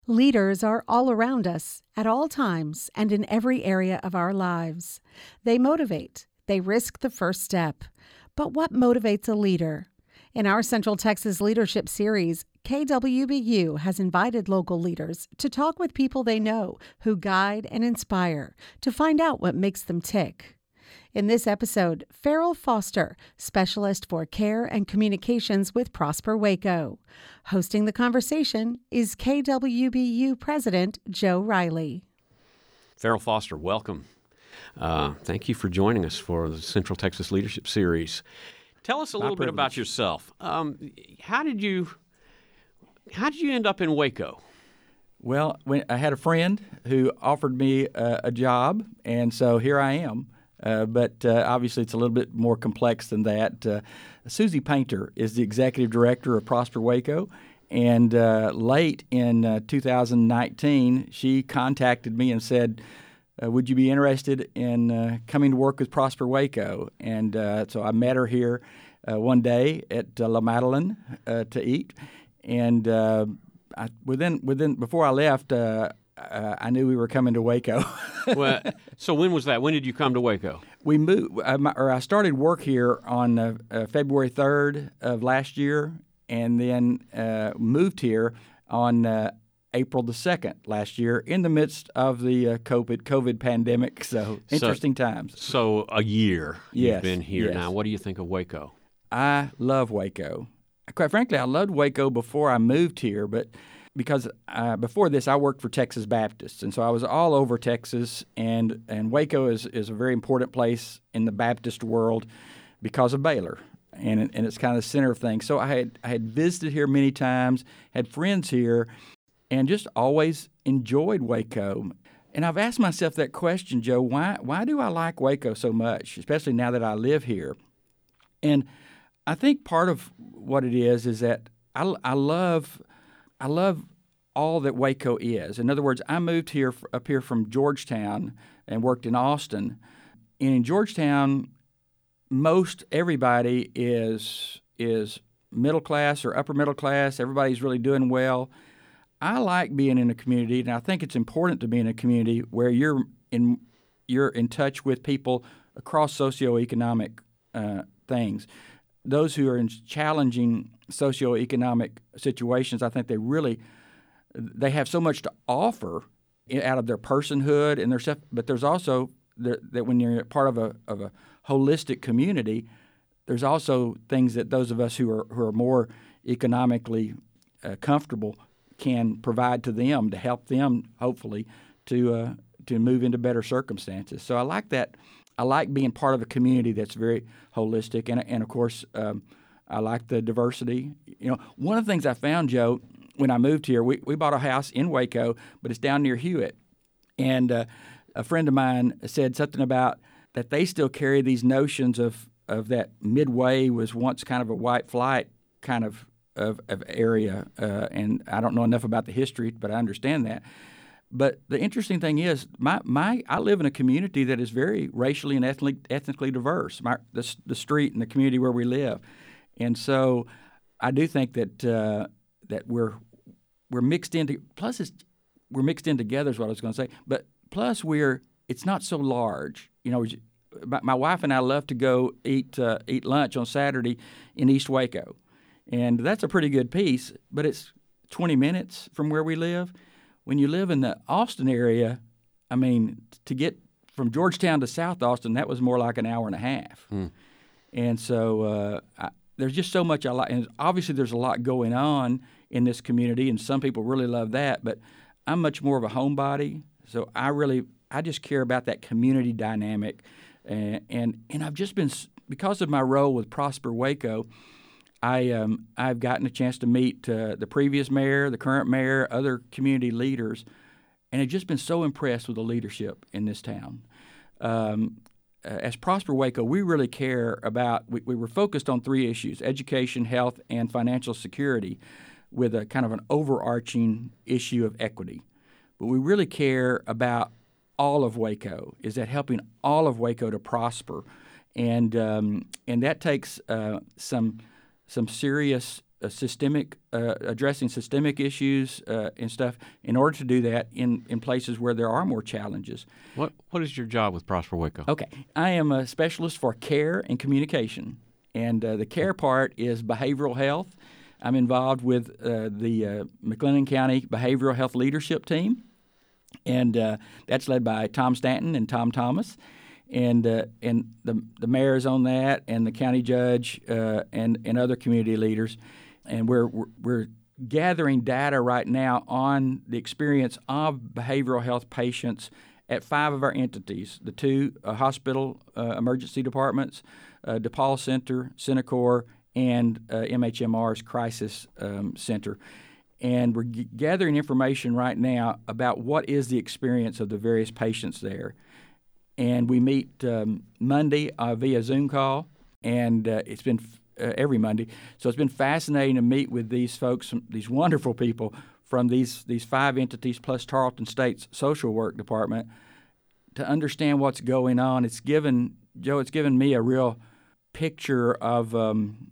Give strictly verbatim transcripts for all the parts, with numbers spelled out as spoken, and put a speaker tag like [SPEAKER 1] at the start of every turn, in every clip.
[SPEAKER 1] Leaders are all around us, at all times, and in every area of our lives. They motivate. They risk the first step. But what motivates a leader? In our Central Texas Leadership Series, K W B U has invited local leaders to talk with people they know who guide and inspire to find out what makes them tick. In this episode, Farrell Foster, Specialist for Care and Communications with Prosper Waco. Hosting the conversation is K W B U President Joe Riley.
[SPEAKER 2] Farrell Foster, welcome. Uh, thank you for joining us for the Central Texas Leadership Series. Tell us a
[SPEAKER 3] My
[SPEAKER 2] little
[SPEAKER 3] privilege.
[SPEAKER 2] bit about yourself. Um, how did you how did you end up in Waco?
[SPEAKER 3] Well, when I had a friend who offered me uh, a job, and so here I am. Uh, but uh, obviously it's a little bit more complex than that. Uh, Susie Painter is the executive director of Prosper Waco, and uh, late in uh, two thousand nineteen, she contacted me and said, uh, would you be interested in uh, coming to work with Prosper Waco? And uh, so I met her here uh, one day at uh, La Madeleine uh, to eat, and uh, I, within within before I left, uh, uh, I knew we were coming to Waco.
[SPEAKER 2] Well, so when was that? When did you come to Waco?
[SPEAKER 3] We moved, uh, my, or I started work here on uh, uh, February third of last year, and then uh, moved here on uh, April the second last year in the midst of the uh, COVID COVID pandemic. So interesting
[SPEAKER 2] so,
[SPEAKER 3] times.
[SPEAKER 2] So a year
[SPEAKER 3] Yes,
[SPEAKER 2] you've been here
[SPEAKER 3] yes.
[SPEAKER 2] now. What do you think of Waco?
[SPEAKER 3] I love Waco. Quite frankly, I loved Waco before I moved here, but because uh, before this, I worked for Texas Baptists, and so I was all over Texas, and, and Waco is, is a very important place in the Baptist world because of Baylor, and and it's kind of the center of things. So I had I had visited here many times, had friends here, and just always enjoyed Waco. And I've asked myself that question, Joe, why why do I like Waco so much, especially now that I live here? And I think part of what it is is that I, I love I love all that Waco is. In other words, I moved here up here from Georgetown and worked in Austin. And in Georgetown, most everybody is is middle class or upper middle class. Everybody's really doing well. I like being in a community, and I think it's important to be in a community where you're in you're in touch with people across socioeconomic uh, things. Those who are in challenging socioeconomic situations, I think they really they have so much to offer out of their personhood and their stuff. But there's also the, that when you're part of a of a holistic community, there's also things that those of us who are who are more economically uh, comfortable can provide to them to help them hopefully to uh, to move into better circumstances. So I like that. I like being part of a community that's very holistic, and and of course, um, I like the diversity. You know, one of the things I found, Joe, when I moved here, we, we bought a house in Waco, but it's down near Hewitt, and uh, a friend of mine said something about that they still carry these notions of of that Midway was once kind of a white flight kind of of, of area, uh, and I don't know enough about the history, but I understand that. But the interesting thing is, my, my I live in a community that is very racially and ethnically, ethnically diverse, my, the, the street and the community where we live. And so I do think that uh, that we're we're mixed into, plus it's, we're mixed in together is what I was going to say, but plus we're, it's not so large. You know, my, my wife and I love to go eat uh, eat lunch on Saturday in East Waco. And that's a pretty good piece, but it's twenty minutes from where we live. When you live in the Austin area, I mean, to get from Georgetown to South Austin, that was more like an hour and a half. Mm. And so uh, I, there's just so much I like. And obviously there's a lot going on in this community, and some people really love that. But I'm much more of a homebody, so I really, I just care about that community dynamic. And, and, and I've just been, because of my role with Prosper Waco, I, um, I've gotten a chance to meet uh, the previous mayor, the current mayor, other community leaders, and I've just been so impressed with the leadership in this town. Um, as Prosper Waco, we really care about, we, we were focused on three issues: education, health, and financial security, with a kind of an overarching issue of equity. But we really care about all of Waco, is that helping all of Waco to prosper. And um, and that takes uh, some some serious uh, systemic, uh, addressing systemic issues uh, and stuff in order to do that in, in places where there are more challenges.
[SPEAKER 2] What What is your job with Prosper Waco?
[SPEAKER 3] Okay. I am a specialist for care and communication. And uh, the care part is behavioral health. I'm involved with uh, the uh, McLennan County Behavioral Health Leadership Team, and uh, that's led by Tom Stanton and Tom Thomas, and uh, and the the mayor is on that, and the county judge uh, and and other community leaders, and we're we're, we're gathering data right now on the experience of behavioral health patients at five of our entities: the two uh, hospital uh, emergency departments, uh, DePaul Center, Centacor, and uh, M H M R's Crisis um, Center. And we're g- gathering information right now about what is the experience of the various patients there. And we meet um, Monday uh, via Zoom call, and uh, it's been f- uh, every Monday. So it's been fascinating to meet with these folks, these wonderful people from these, these five entities plus Tarleton State's social work department to understand what's going on. It's given, Joe, it's given me a real picture of um,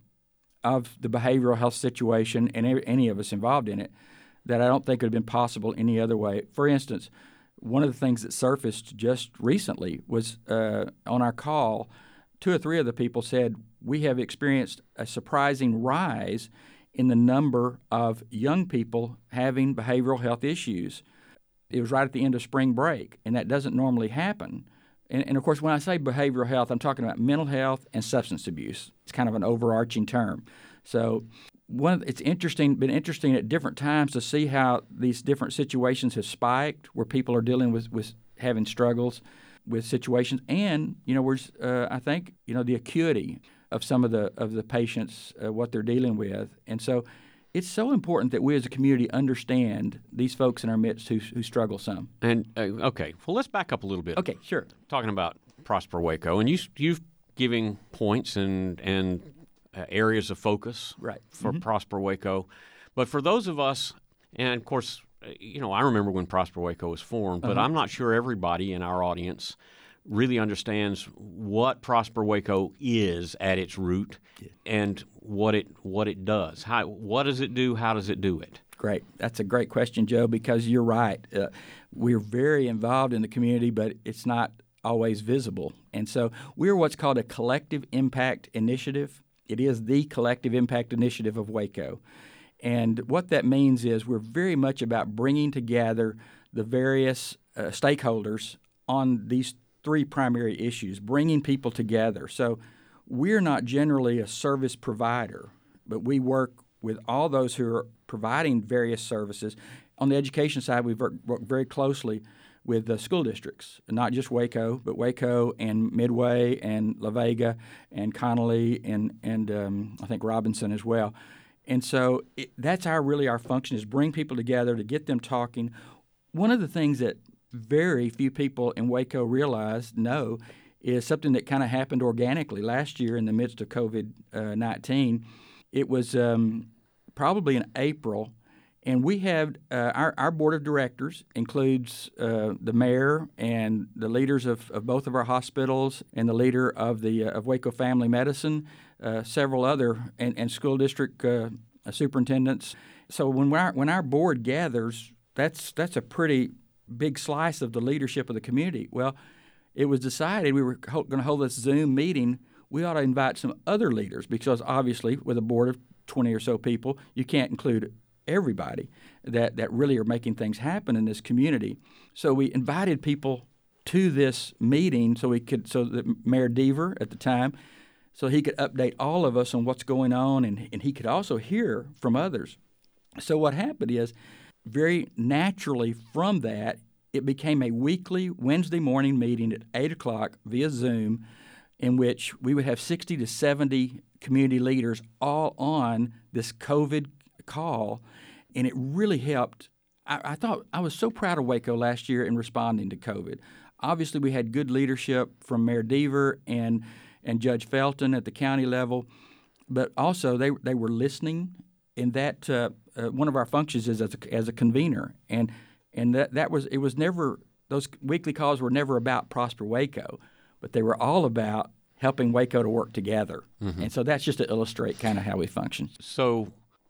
[SPEAKER 3] of the behavioral health situation and any of us involved in it that I don't think would have been possible any other way. For instance, one of the things that surfaced just recently was uh, on our call, two or three of the people said, we have experienced a surprising rise in the number of young people having behavioral health issues. It was right at the end of spring break, and that doesn't normally happen. And, and, of course, when I say behavioral health, I'm talking about mental health and substance abuse. It's kind of an overarching term. So one of, it's interesting, been interesting at different times to see how these different situations have spiked, where people are dealing with, with having struggles with situations. And, you know, we're, uh, I think, you know, the acuity of some of the of the patients, uh, what they're dealing with. And so it's so important that we as a community understand these folks in our midst who, who struggle some.
[SPEAKER 2] And uh, okay, well, let's back up a little bit.
[SPEAKER 3] Okay, sure.
[SPEAKER 2] Talking about Prosper Waco, and you you've giving points and and uh, areas of focus
[SPEAKER 3] right.
[SPEAKER 2] for
[SPEAKER 3] mm-hmm.
[SPEAKER 2] Prosper Waco, but for those of us, and of course, you know, I remember when Prosper Waco was formed, but
[SPEAKER 3] uh-huh.
[SPEAKER 2] I'm not sure everybody in our audience really understands what Prosper Waco is at its root yeah. and what it what it does. How what does it do? How does it do it?
[SPEAKER 3] Great. That's a great question, Joe, because you're right. Uh, we're very involved in the community, but it's not always visible. And so we're what's called a collective impact initiative. It is the collective impact initiative of Waco. And what that means is we're very much about bringing together the various uh, stakeholders on these three primary issues, bringing people together. So we're not generally a service provider, but we work with all those who are providing various services. On the education side, we've worked, worked very closely with the school districts, not just Waco, but Waco and Midway and La Vega and Connolly and, and um, I think Robinson as well. And so it, that's our really our function is bring people together to get them talking. One of the things that very few people in Waco realize, know, is something that kind of happened organically last year in the midst of COVID nineteen. It was um, probably in April, and we had uh, our, our board of directors includes uh, the mayor and the leaders of, of both of our hospitals and the leader of the uh, of Waco Family Medicine, uh, several other and, and school district uh, superintendents. So when our when our board gathers, that's that's a pretty big slice of the leadership of the community. Well, it was decided we were ho- going to hold this Zoom meeting. We ought to invite some other leaders because obviously with a board of twenty or so people, you can't include everybody that, that really are making things happen in this community. So we invited people to this meeting so we could, so that Mayor Deaver at the time, so he could update all of us on what's going on, and, and he could also hear from others. So what happened is, very naturally from that, it became a weekly Wednesday morning meeting at eight o'clock via Zoom in which we would have sixty to seventy community leaders all on this COVID call, and it really helped. I, I thought I was so proud of Waco last year in responding to COVID. Obviously, we had good leadership from Mayor Deaver and, and Judge Felton at the county level, but also they, they were listening. And that uh, uh, one of our functions is as a, as a convener, and and that that was it was never those weekly calls were never about Prosper Waco, but they were all about helping Waco to work together, mm-hmm. and so that's just to illustrate kind of how we function.
[SPEAKER 2] So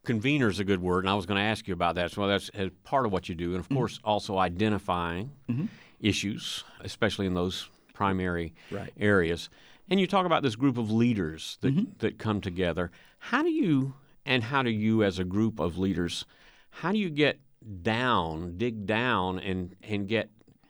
[SPEAKER 2] convener is a good word, and I was going to ask you about that. So that's as part of what you do, and of
[SPEAKER 3] Mm-hmm.
[SPEAKER 2] course also identifying
[SPEAKER 3] Mm-hmm.
[SPEAKER 2] issues, especially in those primary
[SPEAKER 3] Right.
[SPEAKER 2] areas. And you talk about this group of leaders that
[SPEAKER 3] Mm-hmm.
[SPEAKER 2] that come together. How do you and how do you as a group of leaders, how do you get down, dig down, and and get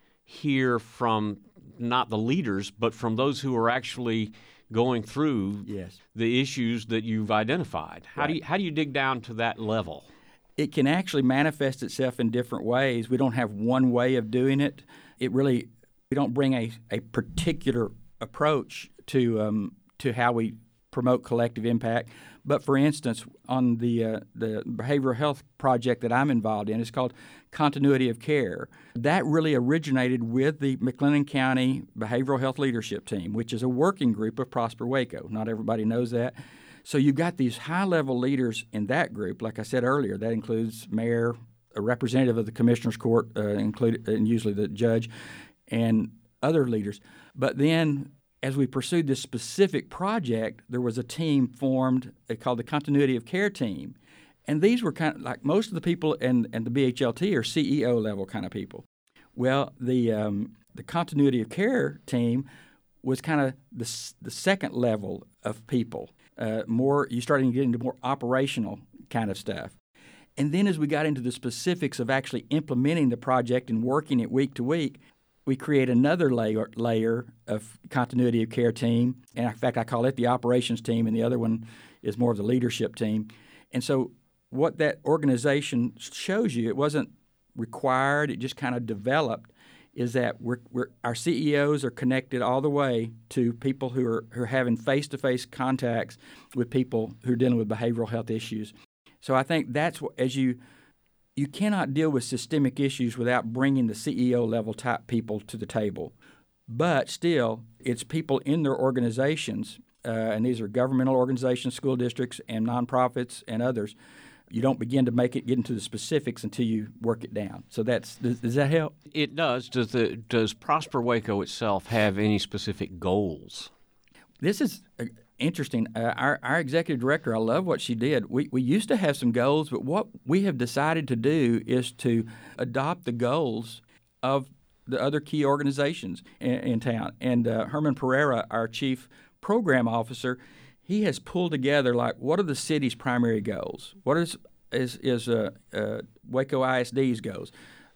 [SPEAKER 2] hear from not the leaders, but from those who are actually going through
[SPEAKER 3] Yes.
[SPEAKER 2] the issues that you've identified? How do
[SPEAKER 3] Right.
[SPEAKER 2] you how do you dig down to that level?
[SPEAKER 3] It can actually manifest itself in different ways. We don't have one way of doing it. It really, we don't bring a, a particular approach to um, to how we promote collective impact. But for instance, on the uh, the behavioral health project that I'm involved in, it's called Continuity of Care. That really originated with the McLennan County Behavioral Health Leadership Team, which is a working group of Prosper Waco. Not everybody knows that. So you've got these high-level leaders in that group. Like I said earlier, that includes mayor, a representative of the commissioner's court, uh, included, and usually the judge, and other leaders. But then, as we pursued this specific project, there was a team formed uh, called the Continuity of Care Team, and these were kind of like most of the people in, in the B H L T are C E O level kind of people. Well, the um, the Continuity of Care Team was kind of the the second level of people. Uh, more, you starting to get into more operational kind of stuff. And then as we got into the specifics of actually implementing the project and working it week to week, we create another layer layer of continuity of care team. And in fact, I call it the operations team, and the other one is more of the leadership team. And so what that organization shows you, it wasn't required, it just kind of developed, is that we're, we're, our C E Os are connected all the way to people who are, who are having face-to-face contacts with people who are dealing with behavioral health issues. So I think that's what, as you you cannot deal with systemic issues without bringing the C E O level type people to the table. But still, it's people in their organizations, uh, and these are governmental organizations, school districts, and nonprofits, and others. You don't begin to make it get into the specifics until you work it down. So that's does, does that help?
[SPEAKER 2] It does. Does the does Prosper Waco itself have any specific goals?
[SPEAKER 3] This is uh, interesting. Uh, our our executive director, I love what she did. We we used to have some goals, but what we have decided to do is to adopt the goals of the other key organizations in, in town. And uh, Herman Pereira, our chief program officer, he has pulled together, like, what are the city's primary goals? What is is, is uh, uh, Waco I S D's goals?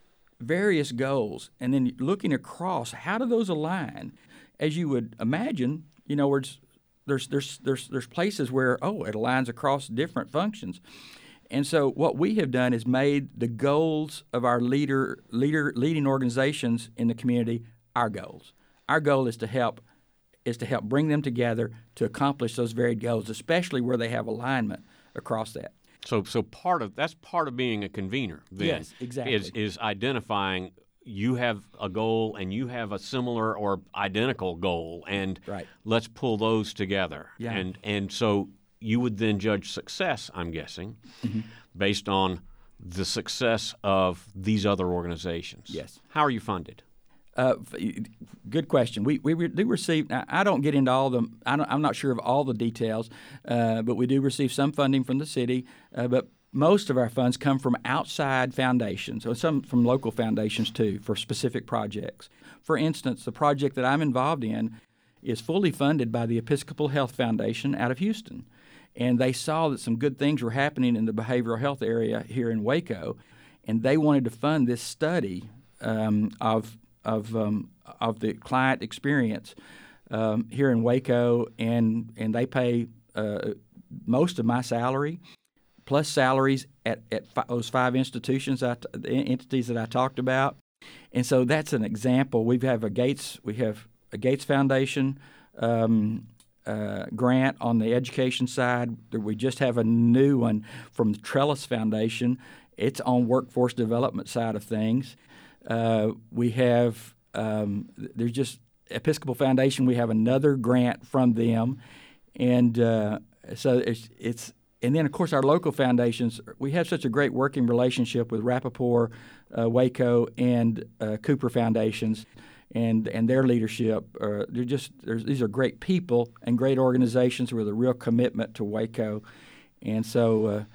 [SPEAKER 3] Various goals. And then looking across, how do those align? As you would imagine, you know, there's, there's, there's, there's, there's places where, oh, it aligns across different functions. And so what we have done is made the goals of our leader, leader, leading organizations in the community our goals. Our goal is to help is to help bring them together to accomplish those varied goals, especially where they have alignment across that.
[SPEAKER 2] So, so part of that's part of being a convener. Then,
[SPEAKER 3] Yes, exactly.
[SPEAKER 2] Is is identifying you have a goal and you have a similar or identical goal, and
[SPEAKER 3] Right.
[SPEAKER 2] let's pull those together.
[SPEAKER 3] Yeah.
[SPEAKER 2] And and so you would then judge success, I'm guessing,
[SPEAKER 3] Mm-hmm.
[SPEAKER 2] based on the success of these other organizations.
[SPEAKER 3] Yes.
[SPEAKER 2] How are you funded?
[SPEAKER 3] Uh, good question. We we do receive. Now, I don't get into all the. I don't, I'm not sure of all the details, uh, but we do receive some funding from the city. Uh, but most of our funds come from outside foundations, or some from local foundations too, for specific projects. For instance, the project that I'm involved in is fully funded by the Episcopal Health Foundation out of Houston, and they saw that some good things were happening in the behavioral health area here in Waco, and they wanted to fund this study um, of of um, of the client experience um, here in Waco, and and they pay uh, most of my salary, plus salaries at, at fi- those five institutions, I t- the entities that I talked about, and so that's an example. We have a Gates, we have a Gates Foundation um, uh, grant on the education side. We just have a new one from the Trellis Foundation. It's on workforce development side of things. Uh, we have um, there's just Episcopal Foundation. We have another grant from them, and uh, so it's it's and then of course our local foundations. We have such a great working relationship with Rappaport, uh, Waco, and uh, Cooper Foundations, and and their leadership. Uh, they're just these are great people and great organizations with a real commitment to Waco, and so. Uh,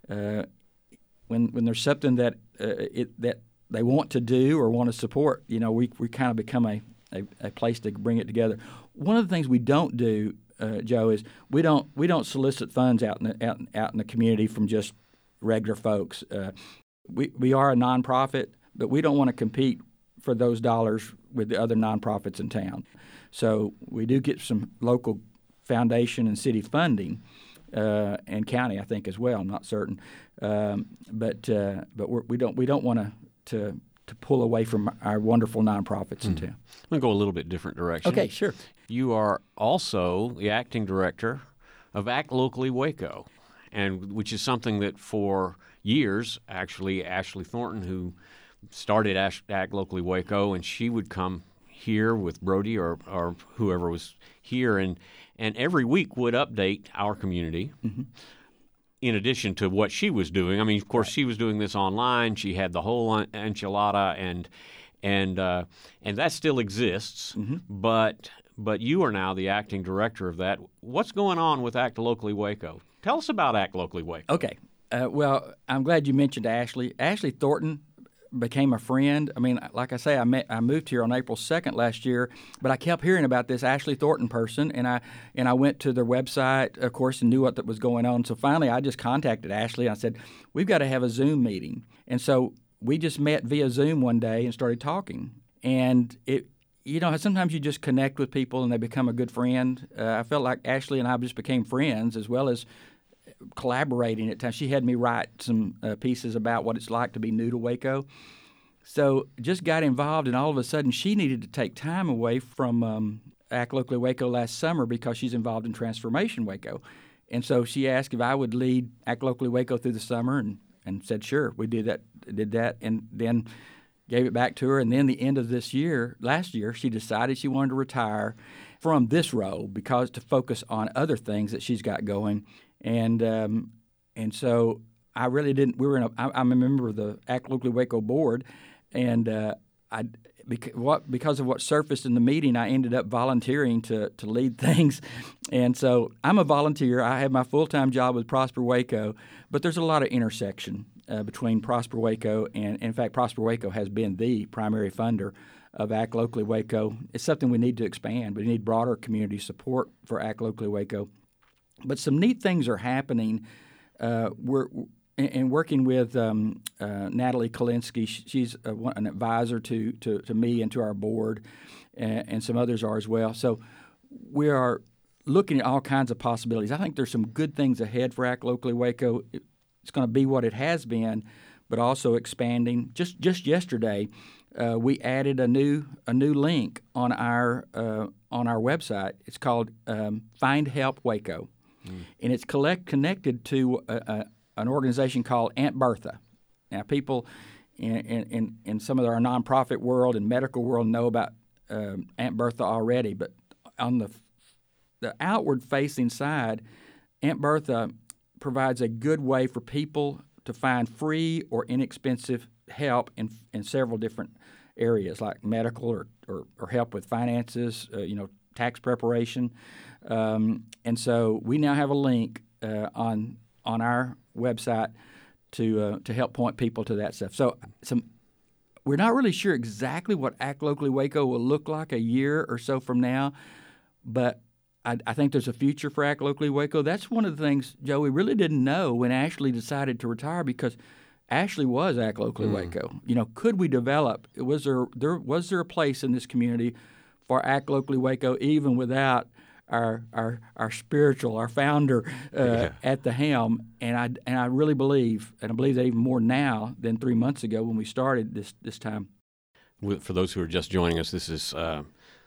[SPEAKER 3] uh, when when there's something that uh, it that they want to do or want to support, you know, we we kind of become a, a, a place to bring it together. One of the things we don't do, uh, Joe, is we don't we don't solicit funds out in the, out, out in the community from just regular folks. Uh, we we are a nonprofit, but we don't want to compete for those dollars with the other nonprofits in town. So we do get some local foundation and city funding, uh, and county, I think, as well. I'm not certain, um, but uh, but we're, we don't we don't want to to to pull away from our wonderful nonprofits mm. in town.
[SPEAKER 2] I'm going to go a little bit different direction.
[SPEAKER 3] Okay, sure.
[SPEAKER 2] You are also the acting director of Act Locally Waco, and which is something that for years, actually, Ashley Thornton, who started Ash, Act Locally Waco, and she would come here with Brody or, or whoever was here, and, and every week would update our community. Mm-hmm. In addition to what she was doing. I mean, of course, right. She was doing this online. She had the whole enchilada, and and uh, and that still exists. Mm-hmm. But but you are now the acting director of that. What's going on with Act Locally Waco? Tell us about Act Locally Waco.
[SPEAKER 3] Okay. Uh, well, I'm glad you mentioned Ashley. Ashley Thornton became a friend. I mean, like I say, I met, I moved here on April second last year, but I kept hearing about this Ashley Thornton person, and I and I went to their website, of course, and knew what was going on. So finally, I just contacted Ashley, and I said, we've got to have a Zoom meeting. And so we just met via Zoom one day and started talking. And it, you know, sometimes you just connect with people and they become a good friend. Uh, I felt like Ashley and I just became friends, as well as collaborating at times. She had me write some uh, pieces about what it's like to be new to Waco. So just got involved, and all of a sudden she needed to take time away from um, Act Locally Waco last summer because she's involved in Transformation Waco. And so she asked if I would lead Act Locally Waco through the summer, and, and said, sure. We did that, did that, and then gave it back to her. And then the end of this year, last year, she decided she wanted to retire from this role because to focus on other things that she's got going. And um, and so I really didn't. We were in a. I, I'm a member of the Act Locally Waco board, and uh, I because what because of what surfaced in the meeting, I ended up volunteering to to lead things, and so I'm a volunteer. I have my full time job with Prosper Waco, but there's a lot of intersection uh, between Prosper Waco and, in fact, Prosper Waco has been the primary funder of Act Locally Waco. It's something we need to expand, but we need broader community support for Act Locally Waco. But some neat things are happening. Uh, we're and working with um, uh, Natalie Kalinsky. She's a, an advisor to, to, to me and to our board, and, and some others are as well. So we are looking at all kinds of possibilities. I think there's some good things ahead for Act Locally Waco. It's going to be what it has been, but also expanding. Just just yesterday, uh, we added a new a new link on our uh, on our website. It's called um, Find Help Waco. Mm. And it's collect, connected to a, a, an organization called Aunt Bertha. Now, people in, in, in some of our nonprofit world and medical world know about um, Aunt Bertha already, but on the the outward-facing side, Aunt Bertha provides a good way for people to find free or inexpensive help in in several different areas, like medical or, or, or help with finances, uh, you know, tax preparation. Um, and so we now have a link uh, on on our website to uh, to help point people to that stuff. So some we're not really sure exactly what Act Locally Waco will look like a year or so from now, but I, I think there's a future for Act Locally Waco. That's one of the things, Joe, we really didn't know when Ashley decided to retire, because Ashley was Act Locally mm. Waco. You know, could we develop? Was there there was there a place in this community for Act Locally Waco, even without our our our spiritual, our founder uh, yeah. at the helm? And I and I really believe, and I believe that even more now than three months ago when we started this this time.
[SPEAKER 2] For those who are just joining us, this is uh,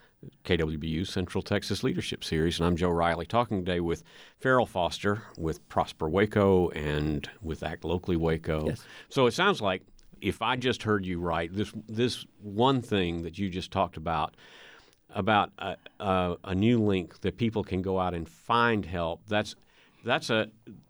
[SPEAKER 2] K W B U Central Texas Leadership Series, and I'm Joe Riley, talking today with Farrell Foster with Prosper Waco and with Act Locally Waco.
[SPEAKER 3] Yes.
[SPEAKER 2] So it sounds like, if I just heard you right, this this one thing that you just talked about, about a, a, a new link that people can go out and find help, that's that's a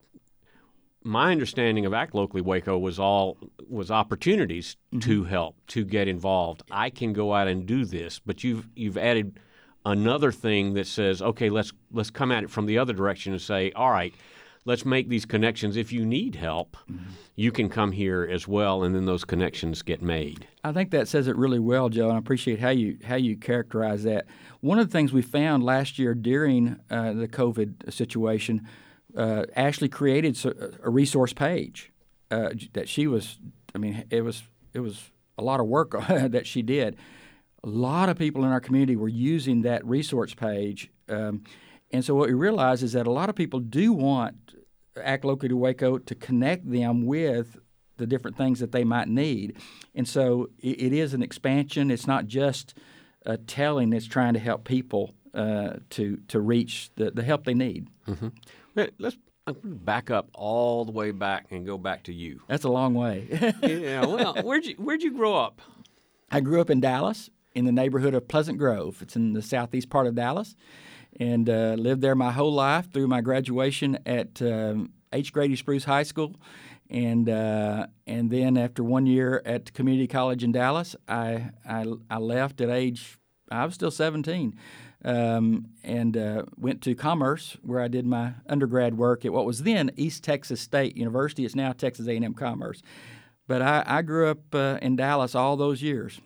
[SPEAKER 2] my understanding of Act Locally Waco was all was opportunities mm-hmm. to help, to get involved. I can go out and do this, but you've you've added another thing that says, okay, let's let's come at it from the other direction and say, all right, let's make these connections. If you need help, mm-hmm. you can come here as well, and then those connections get made.
[SPEAKER 3] I think that says it really well, Joe, and I appreciate how you how you characterize that. One of the things we found last year during uh, the COVID situation, uh, Ashley created a resource page uh, that she was. I mean, it was it was a lot of work that she did. A lot of people in our community were using that resource page. Um, And so what we realize is that a lot of people do want Act Locally to Waco to connect them with the different things that they might need. And so it, it is an expansion. It's not just uh, telling. It's trying to help people uh, to to reach the, the help they need.
[SPEAKER 2] Mm-hmm. Let's back up all the way back and go back to you.
[SPEAKER 3] That's a long way.
[SPEAKER 2] Yeah. Well, where'd you where'd you grow up?
[SPEAKER 3] I grew up in Dallas, in the neighborhood of Pleasant Grove. It's in the southeast part of Dallas. And uh, lived there my whole life through my graduation at um, H. Grady Spruce High School. And uh, and then after one year at Community College in Dallas, I I, I left at age, I was still seventeen, um, and uh, went to Commerce, where I did my undergrad work at what was then East Texas State University. It's now Texas A and M Commerce. But I, I grew up uh, in Dallas all those years.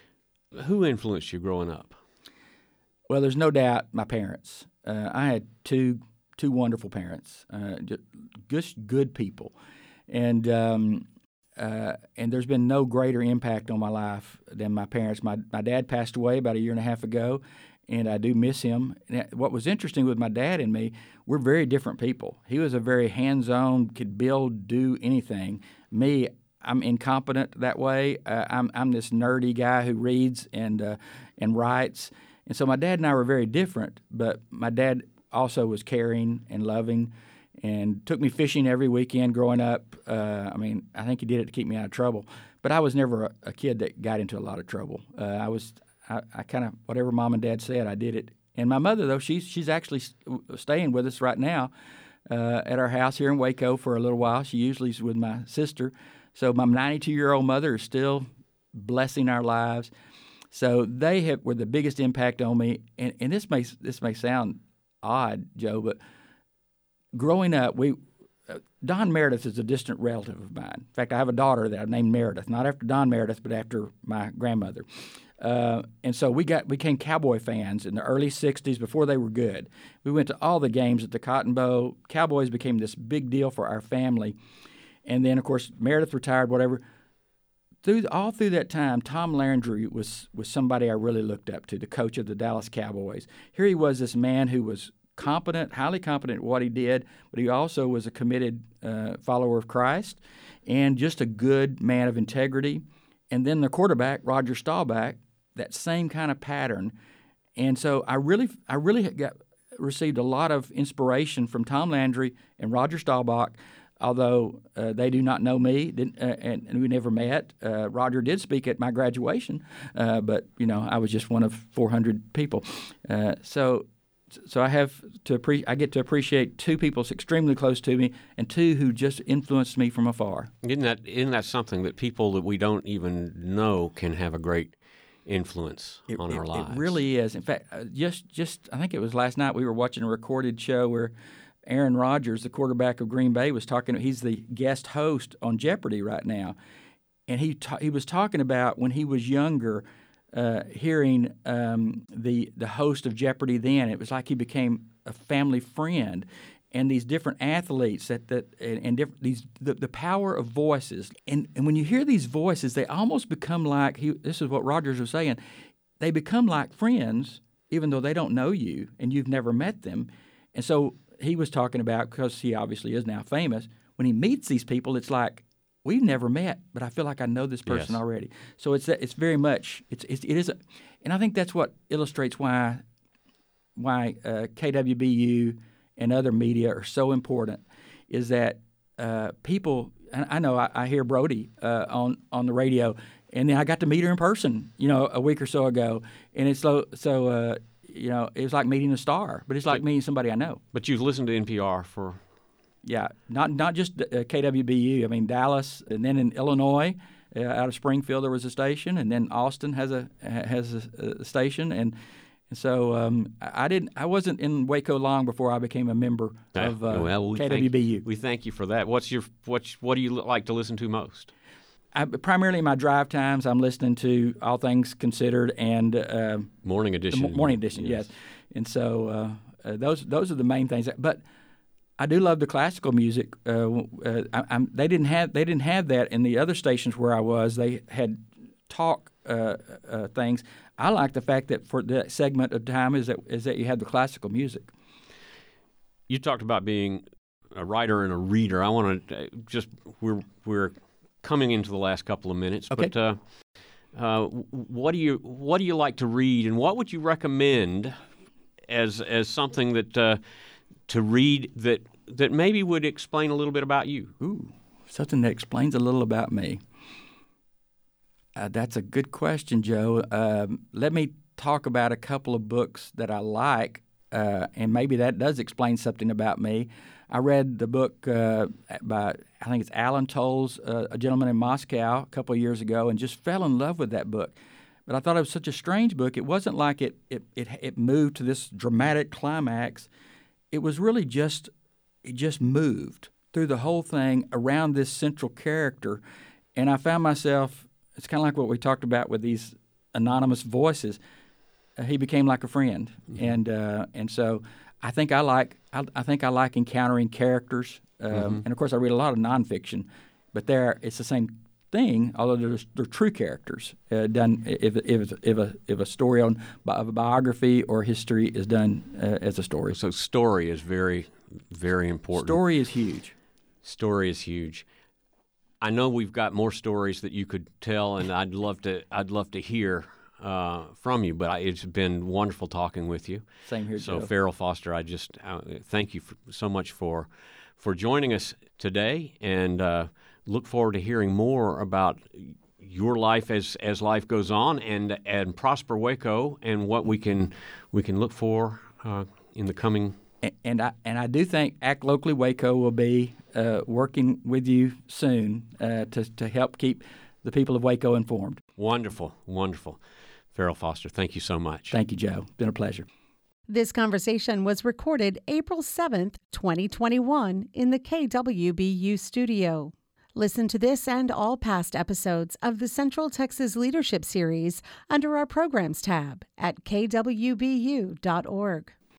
[SPEAKER 2] Who influenced you growing up?
[SPEAKER 3] Well, there's no doubt my parents. Uh, I had two two wonderful parents, uh, just good people, and um, uh, and there's been no greater impact on my life than my parents. My my dad passed away about a year and a half ago, and I do miss him. And what was interesting with my dad and me, we're very different people. He was a very hands-on, could build, do anything. Me, I'm incompetent that way. Uh, I'm I'm this nerdy guy who reads and uh, and writes. And so my dad and I were very different, but my dad also was caring and loving and took me fishing every weekend growing up. Uh, I mean, I think he did it to keep me out of trouble. But I was never a, a kid that got into a lot of trouble. Uh, I was, I, I kind of, whatever mom and dad said, I did it. And my mother, though, she's, she's actually staying with us right now uh, at our house here in Waco for a little while. She usually is with my sister. So my ninety-two-year-old mother is still blessing our lives. So they have, were the biggest impact on me, and, and this may this may sound odd, Joe, but growing up, we uh, Don Meredith is a distant relative of mine. In fact, I have a daughter that I've named Meredith, not after Don Meredith, but after my grandmother. Uh, and so we got became Cowboy fans in the early sixties before they were good. We went to all the games at the Cotton Bowl. Cowboys became this big deal for our family, and then of course Meredith retired, whatever. Through all through that time, Tom Landry was was somebody I really looked up to, the coach of the Dallas Cowboys. Here he was, this man who was competent, highly competent at what he did, but he also was a committed uh, follower of Christ and just a good man of integrity. And then the quarterback, Roger Staubach, that same kind of pattern. And so I really, I really got received a lot of inspiration from Tom Landry and Roger Staubach. Although uh, they do not know me, didn't, uh, and, and we never met. Uh, Roger did speak at my graduation, uh, but you know I was just one of four hundred people. Uh, so, so I have to appre- I get to appreciate two people extremely close to me, and two who just influenced me from afar.
[SPEAKER 2] Isn't that isn't that something that people that we don't even know can have a great influence
[SPEAKER 3] it,
[SPEAKER 2] on
[SPEAKER 3] it,
[SPEAKER 2] our lives?
[SPEAKER 3] It really is. In fact, uh, just just I think it was last night we were watching a recorded show where Aaron Rodgers, the quarterback of Green Bay, was talking. He's the guest host on Jeopardy right now, and he ta- he was talking about when he was younger, uh, hearing um, the the host of Jeopardy. Then it was like he became a family friend, and these different athletes that that and, and different these the, the power of voices, and and when you hear these voices, they almost become like he. This is what Rodgers was saying. They become like friends, even though they don't know you and you've never met them, and so. He was talking about, because he obviously is now famous, when he meets these people, it's like, we've never met, but I feel like I know this person
[SPEAKER 2] yes.
[SPEAKER 3] already. So it's it's very much, it's, it's, it is, a, and I think that's what illustrates why why uh, K W B U and other media are so important, is that uh, people, and I know I, I hear Brody uh, on, on the radio, and then I got to meet her in person, you know, a week or so ago, and it's so, so uh, you know, it was like meeting a star, but it's like
[SPEAKER 2] but,
[SPEAKER 3] meeting somebody I know.
[SPEAKER 2] But you've listened to N P R for...
[SPEAKER 3] Yeah, not not just uh, K W B U. I mean, Dallas, and then in Illinois, uh, out of Springfield, there was a station, and then Austin has a has a, a station, and And so um, I I didn't. I wasn't in Waco long before I became a member of uh,
[SPEAKER 2] well, we
[SPEAKER 3] K W B U.
[SPEAKER 2] Thank, we thank you for that. What's your what? What do you like to listen to most?
[SPEAKER 3] I, primarily in my drive times, I'm listening to All Things Considered and uh,
[SPEAKER 2] Morning
[SPEAKER 3] the
[SPEAKER 2] Edition.
[SPEAKER 3] mo- Morning Edition, yes. And so uh, uh, those those are the main things. But I do love the classical music. Uh, uh, I, I'm, they didn't have they didn't have that in the other stations where I was. They had talk uh, uh, things. I like the fact that for that segment of time is that is that you have the classical music.
[SPEAKER 2] You talked about being a writer and a reader. I want to uh, just we're we're coming into the last couple of minutes,
[SPEAKER 3] Okay.
[SPEAKER 2] but uh, uh, what do you what do you like to read, and what would you recommend as as something that uh, to read that that maybe would explain a little bit about you?
[SPEAKER 3] Ooh, something that explains a little about me. Uh, that's a good question, Joe. Um, let me talk about a couple of books that I like, uh, and maybe that does explain something about me. I read the book uh, by, I think it's Alan Tolles, uh, A Gentleman in Moscow, a couple of years ago, and just fell in love with that book. But I thought it was such a strange book. It wasn't like it it it, it moved to this dramatic climax. It was really just it just moved through the whole thing around this central character, and I found myself. It's kind of like what we talked about with these anonymous voices. Uh, he became like a friend, mm-hmm. and uh, and so I think I like I, I think I like encountering characters, um, mm-hmm. and of course I read a lot of nonfiction, but there it's the same thing. Although they're, they're true characters uh, done if if if a if a story on of a biography or history is done uh, as a story.
[SPEAKER 2] So story is very very important.
[SPEAKER 3] Story is huge.
[SPEAKER 2] Story is huge. I know we've got more stories that you could tell, and I'd love to. I'd love to hear uh, from you. But I, it's been wonderful talking with you.
[SPEAKER 3] Same here,
[SPEAKER 2] So,
[SPEAKER 3] Joe.
[SPEAKER 2] Farrell Foster, I just uh, thank you for, so much for for joining us today, and uh, look forward to hearing more about your life as as life goes on, and and Prosper Waco, and what we can we can look for uh, in the coming.
[SPEAKER 3] And I and I do think Act Locally Waco will be uh, working with you soon uh, to to help keep the people of Waco informed.
[SPEAKER 2] Wonderful, wonderful. Farrell Foster, thank you so much.
[SPEAKER 3] Thank you, Joe. Been a pleasure.
[SPEAKER 1] This conversation was recorded April seventh, twenty twenty-one in the K W B U studio. Listen to this and all past episodes of the Central Texas Leadership Series under our Programs tab at k w b u dot org.